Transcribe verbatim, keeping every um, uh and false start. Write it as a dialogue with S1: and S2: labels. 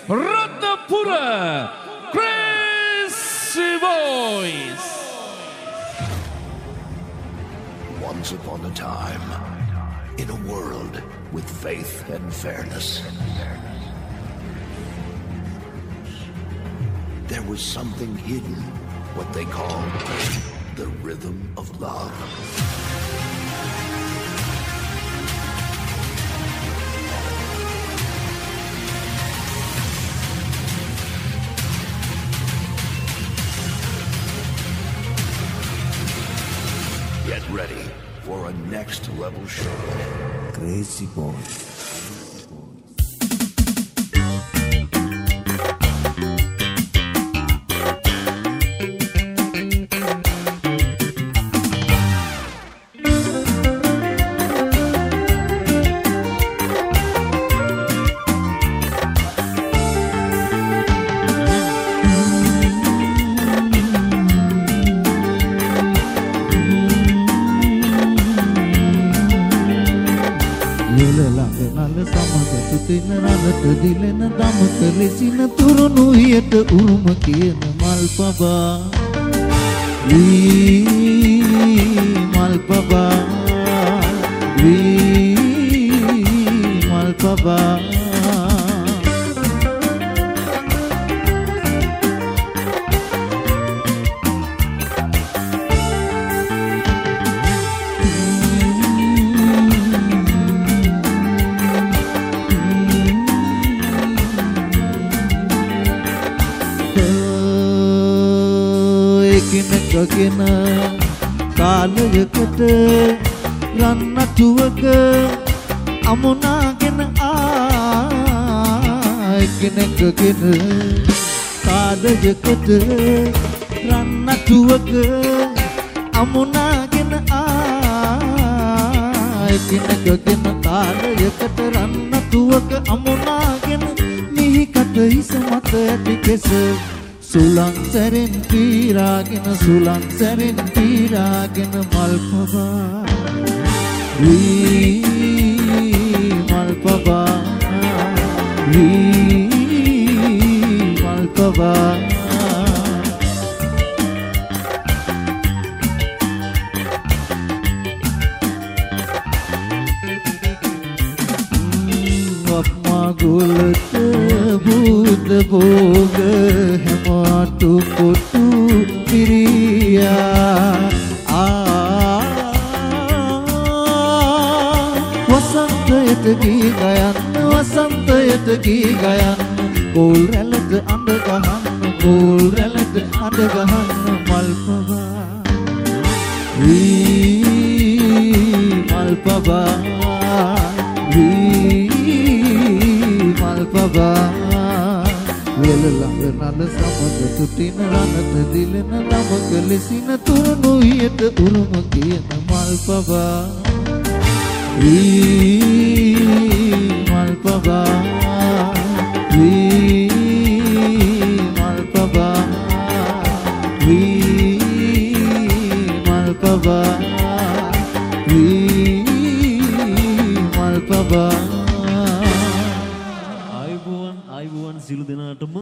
S1: Ratnapura Crazy Boys.
S2: Once upon a time, in a world with faith and fairness, there was something hidden, what they called the rhythm of love. Get ready for a next level show. Crazy Boys.
S3: දිලෙන දමක ලෙසින තුරුණු හියට උරුම කියන මල්පබා වී මල්පබා වී මල්පබා ගෙන කාලයකට රන්නටුවක අමුණාගෙන ආයි කෙනෙක්ගෙන කාලයකට රන්නටුවක අමුණාගෙන ආයි කෙනෙක්ගෙන කාලයකට රන්නටුවක අමුණාගෙන මිහි කට හිස මත ඇති කෙස සුලං සැරෙන් පීරාගෙන සුලං සැරෙන් පීරාගෙන මල්පබා වී මල්පබා වී මල්පබා වප්මගුලට බුද්ධ භෝග හැමතු කොටු පිරියා ආ වසන්තයට ගී ගයන්න වසන්තයට ගී ගයන්න කෝල් රැළට අඬ ගහන්න කෝල් රැළට අඬ ගහන්න මල්පබා වී මල්පබා වී මල්පබා වෙලලඟ නල සමග තුටින රනත දිලෙන නමක ලෙසින තුරුණු හියට උරුම කියන මල්පබා වී මල්පබා වී මල්පබා වී මල්පබා වී මල්පබා
S4: ආයුබෝවන් ආයුබෝවන් සියලු දෙනාටම